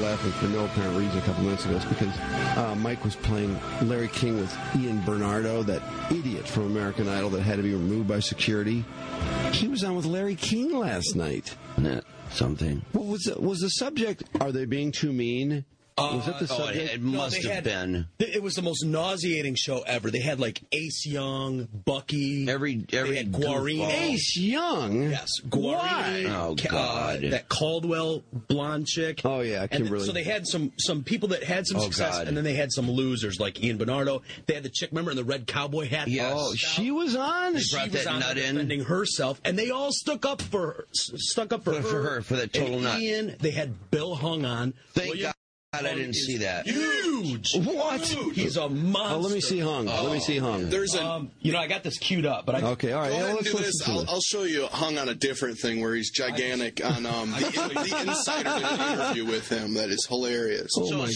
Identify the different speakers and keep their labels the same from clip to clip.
Speaker 1: laughing for no apparent reason a couple minutes ago. It's because Mike was playing Larry King with Ian Bernardo, that idiot from American Idol that had to be removed by security. He was on with Larry King last night.
Speaker 2: Isn't that something?
Speaker 1: What was the subject? Are they being too mean? Was that the subject?
Speaker 2: It must have been.
Speaker 3: It was the most nauseating show ever. They had like Ace Young, Bucky.
Speaker 2: Every
Speaker 3: they had Guarini.
Speaker 1: Ace Young?
Speaker 3: Yes, Guarini.
Speaker 2: Oh, God.
Speaker 3: That Caldwell blonde chick.
Speaker 1: Oh, yeah, Kimberly.
Speaker 3: So they had some people that had some success,
Speaker 2: God.
Speaker 3: and then they had some losers like Ian Bernardo. They had the chick, remember, in the red cowboy hat?
Speaker 2: Yes.
Speaker 1: Oh, she was on?
Speaker 2: They brought that nut in.
Speaker 3: Defending herself, and they all stuck up for her.
Speaker 2: For that total
Speaker 3: and
Speaker 2: nut.
Speaker 3: Ian, they had Bill Hung on.
Speaker 2: Thank God I didn't see that.
Speaker 3: Huge.
Speaker 1: What?
Speaker 3: He's a monster.
Speaker 1: Oh, let me see Hung. Let me see Hung.
Speaker 4: There's a.
Speaker 3: I got this queued up, but
Speaker 1: Okay, all right.
Speaker 4: Go ahead and
Speaker 1: let's
Speaker 4: do
Speaker 1: listen
Speaker 4: this.
Speaker 1: to this.
Speaker 4: I'll show you Hung on a different thing where he's gigantic on the Insider did an interview with him that is hilarious.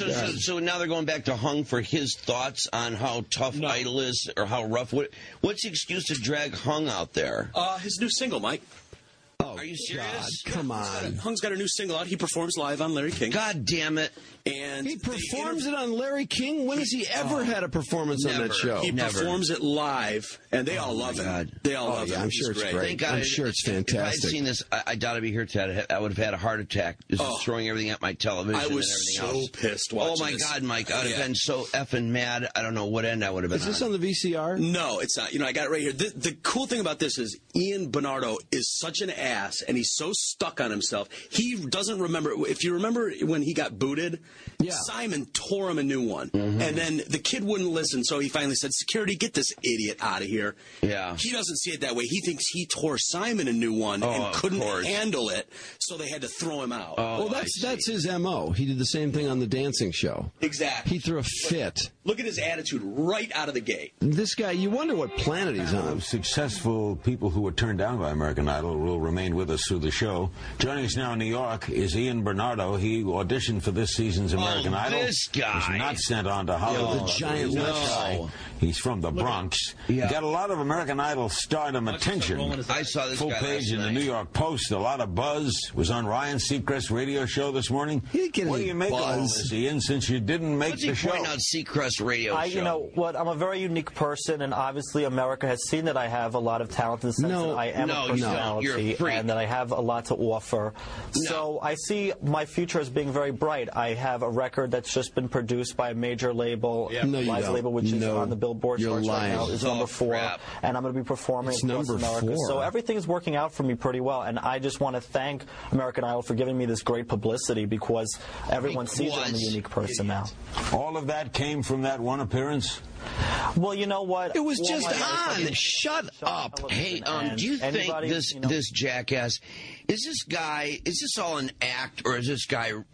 Speaker 2: So now they're going back to Hung for his thoughts on how tough Idol is or how rough. What's the excuse to drag Hung out there?
Speaker 3: His new single, Mike.
Speaker 1: Oh,
Speaker 2: Are you serious?
Speaker 1: God, come on.
Speaker 3: Hung's got a new single out. He performs live on Larry King.
Speaker 2: God damn it.
Speaker 3: And
Speaker 1: He performs it on Larry King? When has he ever had a performance on that show?
Speaker 3: He performs it live, and they all love it. They all love it.
Speaker 1: I'm sure it's great.
Speaker 2: Thank God
Speaker 1: I'm sure it's
Speaker 2: If I had
Speaker 1: fantastic.
Speaker 2: seen this, I doubt I'd be here today. I would have had a heart attack. Just throwing everything at my television
Speaker 3: I was
Speaker 2: and everything
Speaker 3: so pissed watching
Speaker 2: Oh, my
Speaker 3: this.
Speaker 2: God, Mike. I would have been so effing mad. I don't know what end I would have been
Speaker 1: Is this on the VCR?
Speaker 3: No, it's not. I got it right here. The cool thing about this is Ian Bernardo is such an ass, and he's so stuck on himself. He doesn't remember. If you remember when he got booted, Simon tore him a new one. And then the kid wouldn't listen, so he finally said, "Security, get this idiot out of here."
Speaker 2: Yeah.
Speaker 3: He doesn't see it that way. He thinks he tore Simon a new one and couldn't handle it, so they had to throw him out.
Speaker 1: Well, that's his M.O. He did the same thing on The Dancing Show.
Speaker 3: Exactly.
Speaker 1: He threw a fit.
Speaker 3: Look at his attitude right out of the gate.
Speaker 1: This guy, you wonder what planet he's on.
Speaker 5: Successful people who were turned down by American Idol will remain with us through the show. Joining us now in New York is Ian Bernardo. He auditioned for this season's American Idol.
Speaker 2: This guy.
Speaker 5: He's not sent on to Hollywood.
Speaker 1: The giant
Speaker 5: guy. He's from the Bronx. He got a lot of American Idol stardom attention.
Speaker 2: I saw this
Speaker 5: Full
Speaker 2: guy
Speaker 5: page
Speaker 2: last
Speaker 5: in the
Speaker 2: night.
Speaker 5: New York Post. A lot of buzz. Was on Ryan Seacrest's radio show this morning.
Speaker 1: He didn't get
Speaker 5: what
Speaker 1: any
Speaker 5: do you make of all
Speaker 1: buzz.
Speaker 5: this, Ian, since you didn't make
Speaker 2: What's he
Speaker 5: the show?
Speaker 2: pointing out Seacrest radio show?
Speaker 6: You know what? I'm a very unique person, and obviously America has seen that I have a lot of talent in the sense that I am a
Speaker 2: You're a
Speaker 6: personality
Speaker 2: freak.
Speaker 6: and that I have a lot to offer. So I see my future as being very bright. I have a record that's just been produced by a major label,
Speaker 1: No, you
Speaker 6: Liza
Speaker 1: don't.
Speaker 6: label, which is
Speaker 1: No.
Speaker 6: on the Billboard
Speaker 1: You're
Speaker 6: charts right
Speaker 1: lying.
Speaker 6: now, is
Speaker 2: Oh,
Speaker 6: number 4,
Speaker 2: crap.
Speaker 6: and I'm going to be performing
Speaker 1: It's
Speaker 6: across
Speaker 1: number
Speaker 6: America.
Speaker 1: 4.
Speaker 6: So everything's working out for me pretty well, and I just want to thank American Idol for giving me this great publicity because everyone sees that I'm a unique person now.
Speaker 5: All of that came from that one appearance?
Speaker 6: Well, you know what?
Speaker 1: It was
Speaker 6: All
Speaker 1: just
Speaker 6: my life I've
Speaker 1: on.
Speaker 6: been
Speaker 1: Shut up.
Speaker 6: television,
Speaker 2: Hey,
Speaker 6: and
Speaker 2: do you think
Speaker 6: anybody,
Speaker 2: this jackass, is this all an act, or is this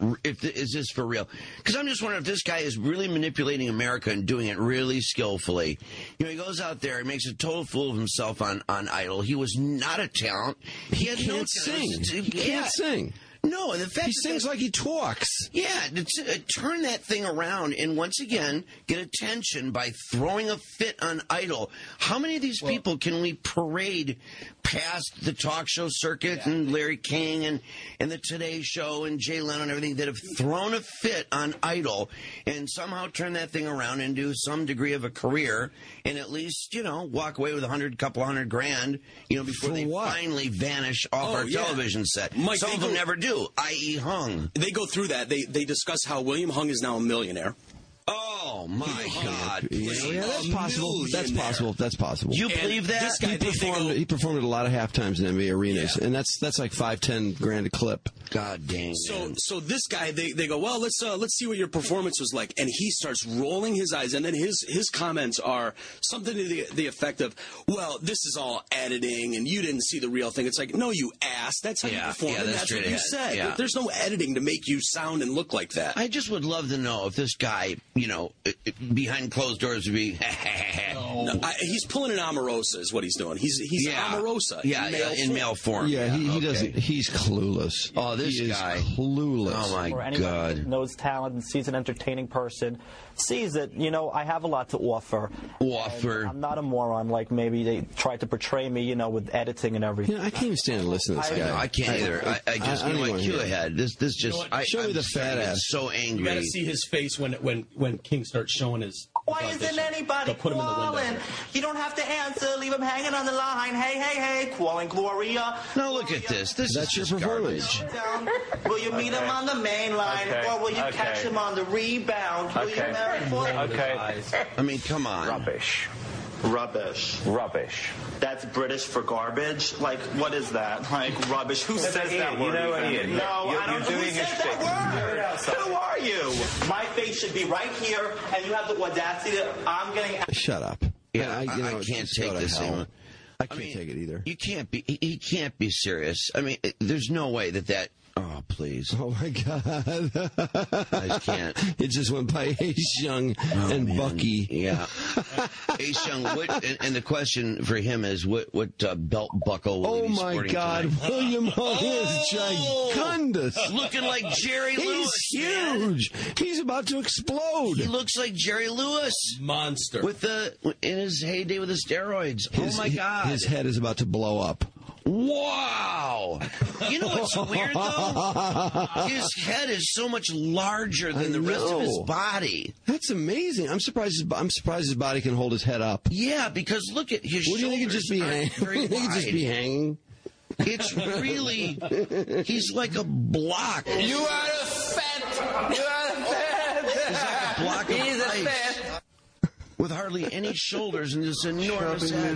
Speaker 2: this for real? Because I'm just wondering if this guy is really manipulating America and doing it really skillfully. He goes out there and makes a total fool of himself on Idol. He was not a talent. He had no
Speaker 1: can't sing.
Speaker 2: talent.
Speaker 1: He can't sing.
Speaker 2: No, and the fact
Speaker 1: He sings like he talks.
Speaker 2: Yeah, turn that thing around and once again get attention by throwing a fit on Idol. How many of these people can we parade past the talk show circuit and Larry King and the Today Show and Jay Leno and everything that have thrown a fit on Idol and somehow turn that thing around into some degree of a career and at least, walk away with couple hundred grand, before they finally vanish off our television set.
Speaker 3: Mike,
Speaker 2: some of them never do, i.e. Hung.
Speaker 3: They go through that. They discuss how William Hung is now a millionaire.
Speaker 2: Oh, my God.
Speaker 1: Yeah, that's possible. That's possible. That's possible.
Speaker 2: You believe that?
Speaker 3: This guy,
Speaker 1: He performed at a lot of half times in NBA arenas, and that's like $5-10 grand a clip.
Speaker 2: God dang.
Speaker 3: So this guy, they go, well, let's see what your performance was like, and he starts rolling his eyes, and then his comments are something to the effect of, well, this is all editing, and you didn't see the real thing. It's like, no, you ass. That's how you perform, and that's what you said.
Speaker 2: Yeah.
Speaker 3: There's no editing to make you sound and look like that.
Speaker 2: I just would love to know if this guy, behind closed doors would be.
Speaker 3: He's pulling an Omarosa, is what he's doing. He's Omarosa.
Speaker 2: In male form.
Speaker 1: Yeah, he doesn't. He's clueless.
Speaker 2: Oh, this guy
Speaker 1: is clueless.
Speaker 2: Oh my
Speaker 6: or anyone
Speaker 2: God!
Speaker 6: who knows talent and sees an entertaining person, sees that I have a lot to offer. I'm not a moron like maybe they tried to portray me, with editing and everything.
Speaker 1: I can't even stand to listen to this guy.
Speaker 2: I can't either. I just cue ahead. This just
Speaker 1: show me the fat ass.
Speaker 2: So angry.
Speaker 3: You got to see his face when King starts showing his.
Speaker 7: Why isn't anybody calling? You don't have to answer. Leave him hanging on the line. Hey, calling Gloria.
Speaker 2: Now look at this.
Speaker 1: That's your performance.
Speaker 7: Will you meet him on the main line, or will you catch him on the rebound? Will you marry for him?
Speaker 2: I mean, come on.
Speaker 7: Rubbish. That's British for garbage? Like, what is that? Like, rubbish. Who says that word?
Speaker 8: Ian.
Speaker 7: No, I don't know. Who says that word? Who are you? My face should be right here, and you have the audacity that I'm getting...
Speaker 1: Shut up.
Speaker 2: Yeah, I can't take this anymore.
Speaker 1: I can't take it either.
Speaker 2: You can't be. He can't be serious. I mean, there's no way that. Oh, please.
Speaker 1: Oh, my God.
Speaker 2: I just can't.
Speaker 1: It just went by Ace Young and Bucky.
Speaker 2: Yeah. Ace Young, and the question for him is, what belt buckle will he be sporting?
Speaker 1: Oh, my God.
Speaker 2: Tonight?
Speaker 1: William Hung is gigundous.
Speaker 2: Looking like Jerry Lewis.
Speaker 1: He's huge. Man. He's about to explode.
Speaker 2: He looks like Jerry Lewis.
Speaker 3: Monster.
Speaker 2: In his heyday with the steroids. Oh, my God.
Speaker 1: His head is about to blow up.
Speaker 2: Wow! You know what's weird, though? His head is so much larger than the rest of his body.
Speaker 1: That's amazing. I'm surprised his body can hold his head up.
Speaker 2: Yeah, because look at his shoulders.
Speaker 1: What do you think it'd just be hanging? Just be hanging?
Speaker 2: It's really... He's like a block.
Speaker 7: You are a fat...
Speaker 2: He's like a block of ice. With hardly any shoulders and this enormous head.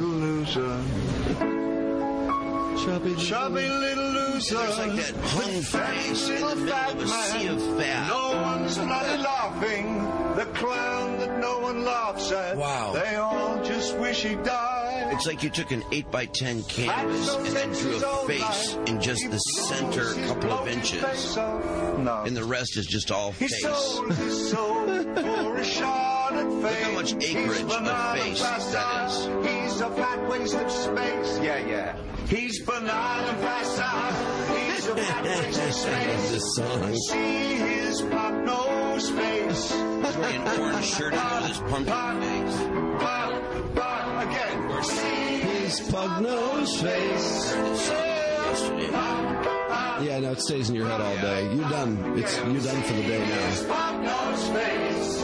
Speaker 9: Chubby little loser.
Speaker 2: There's like that hung face in the middle of a sea of fat.
Speaker 9: No one's bloody laughing. The clown that no one laughs at.
Speaker 2: Wow.
Speaker 9: They all just wish he died.
Speaker 2: It's like you took an 8x10 canvas and then drew a face in just the center couple of inches.
Speaker 9: No.
Speaker 2: And the rest is just all face.
Speaker 9: He sold his soul for a shot at fame.
Speaker 2: Look how much acreage of face that is.
Speaker 9: He's a fat waste of space. Yeah. He's banana pasta. He's a fat waste of space.
Speaker 1: This song.
Speaker 9: See his pop nose face.
Speaker 2: He's wearing an orange shirt with his pumpkin face.
Speaker 9: Again. See
Speaker 1: his pug nose face. Yeah, no, it stays in your head all day. You're done. You're done for the day now.
Speaker 9: his pop nose face.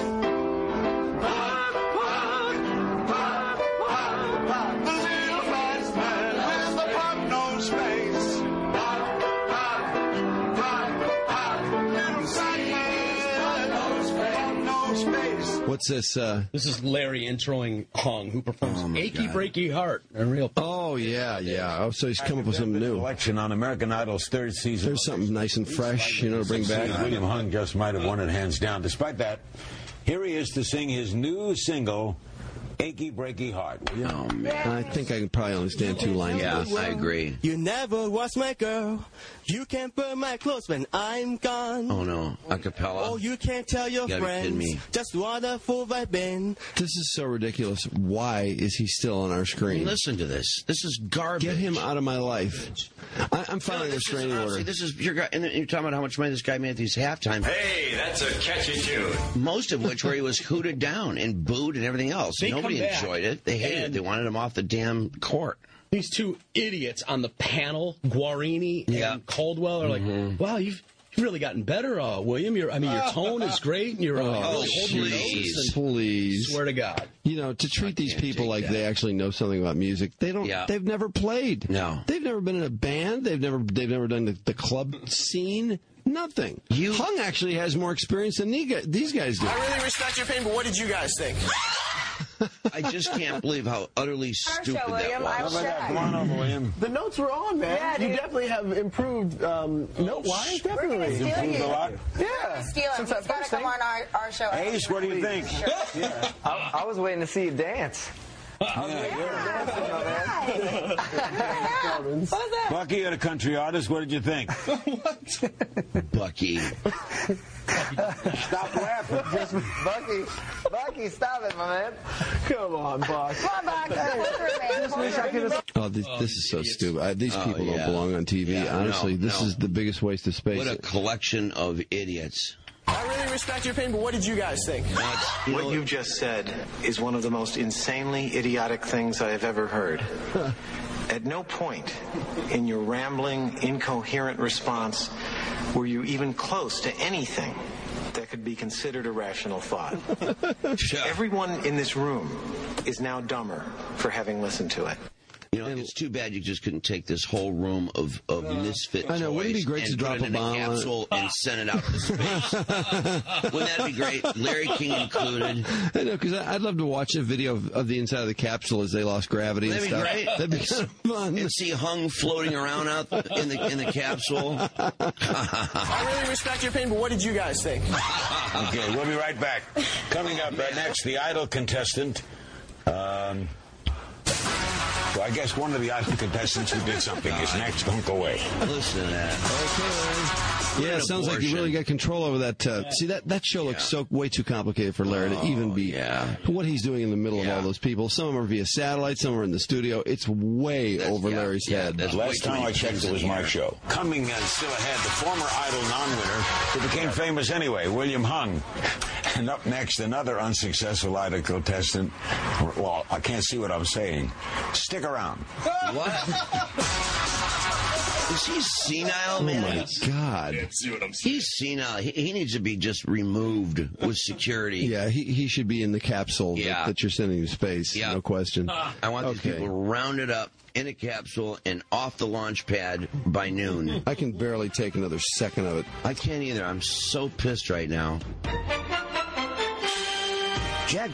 Speaker 1: What's this?
Speaker 3: This is Larry introing Hung, who performs Achy Breaky Heart.
Speaker 1: Oh, yeah. Oh, so he's come up with something new.
Speaker 5: Election on American Idol's third season.
Speaker 1: There's something nice and fresh, to bring back.
Speaker 5: William Hung just might have won it hands down. Despite that, here he is to sing his new single, Achy Breaky Heart.
Speaker 2: Oh, man.
Speaker 1: I think I can probably understand 2 lines of this.
Speaker 2: I agree.
Speaker 10: You never was my girl. You can't burn my clothes when I'm gone.
Speaker 2: Oh, no. Acapella.
Speaker 10: Oh, you can't tell your friends just what a fool I've been.
Speaker 1: This is so ridiculous. Why is he still on our screen?
Speaker 2: Listen to this. This is garbage.
Speaker 1: Get him out of my life. I'm filing a restraining order.
Speaker 2: This is your guy, and you're talking about how much money this guy made at these halftime.
Speaker 8: Hey, that's a catchy tune.
Speaker 2: Most of which where he was hooted down and booed and everything else. Nobody enjoyed it. They hated it. They wanted him off the damn court.
Speaker 3: These two idiots on the panel, Guarini and Caldwell, are like, wow, you've really gotten better, William. Your tone is great. And you're
Speaker 1: please.
Speaker 3: Swear to God.
Speaker 1: To treat these people like they actually know something about music. They don't. Yeah. They've never played.
Speaker 2: No.
Speaker 1: They've never been in a band. They've never done the club scene. Nothing. Hung actually has more experience than these guys do.
Speaker 10: I really respect your opinion, but what did you guys think?
Speaker 2: I just can't believe how utterly stupid that was.
Speaker 5: Come on over, William.
Speaker 10: The notes were on, man.
Speaker 11: Yeah,
Speaker 10: you definitely have improved note-wise. Definitely.
Speaker 5: Improved a lot?
Speaker 11: Yeah. Steal him. He's got to come on our show.
Speaker 5: Ace, what do you think?
Speaker 12: I was waiting to see you dance.
Speaker 5: Bucky, you're a country artist. What did you think?
Speaker 2: Bucky.
Speaker 5: Stop laughing.
Speaker 11: Bucky, stop it, my man.
Speaker 10: Come on, Buck.
Speaker 11: Come on, Buck.
Speaker 1: Oh, this is so stupid. These people don't belong on TV.
Speaker 2: Yeah,
Speaker 1: Honestly, this is the biggest waste of space.
Speaker 2: What a collection of idiots.
Speaker 10: I really respect your opinion, but what did you guys think?
Speaker 12: What you've just said is one of the most insanely idiotic things I have ever heard. At no point in your rambling, incoherent response were you even close to anything that could be considered a rational thought. Everyone in this room is now dumber for having listened to it.
Speaker 2: You know, it's too bad you just couldn't take this whole room of misfit
Speaker 1: I know, wouldn't it be great
Speaker 2: toys
Speaker 1: to drop
Speaker 2: and put it in
Speaker 1: a bomb
Speaker 2: a
Speaker 1: on it?
Speaker 2: capsule and send it out to space. Wouldn't that be great? Larry King included.
Speaker 1: I know, because I'd love to watch a video of the inside of the capsule as they lost gravity and
Speaker 2: That'd be
Speaker 1: stuff.
Speaker 2: great.
Speaker 1: That'd be so fun.
Speaker 2: And see Hung floating around out in the capsule.
Speaker 10: I really respect your opinion, but what did you guys think?
Speaker 5: Okay, we'll be right back. Coming up next, the Idol contestant. So I guess one of the Idol contestants who did something is next. Don't go away.
Speaker 2: Listen to that.
Speaker 1: Okay. Yeah, it sounds like you really got control over that. See, that show looks so way too complicated for Larry to even be what he's doing in the middle of all those people. Some of them are via satellite, some are in the studio. It's way over Larry's head.
Speaker 5: Last time I checked, it was my show. Coming still ahead, the former Idol non-winner who became famous anyway, William Hung. And up next, another unsuccessful Idol contestant. Well, I can't see what I'm saying. Stick around.
Speaker 2: What? Is he senile, man?
Speaker 1: Oh, my God.
Speaker 4: See what I'm saying?
Speaker 2: He's senile. He needs to be just removed with security.
Speaker 1: Yeah, he should be in the capsule that you're sending to space.
Speaker 2: Yeah.
Speaker 1: No question.
Speaker 2: I want these people rounded up in a capsule and off the launch pad by noon.
Speaker 1: I can barely take another second of it.
Speaker 2: I can't either. I'm so pissed right now. Jack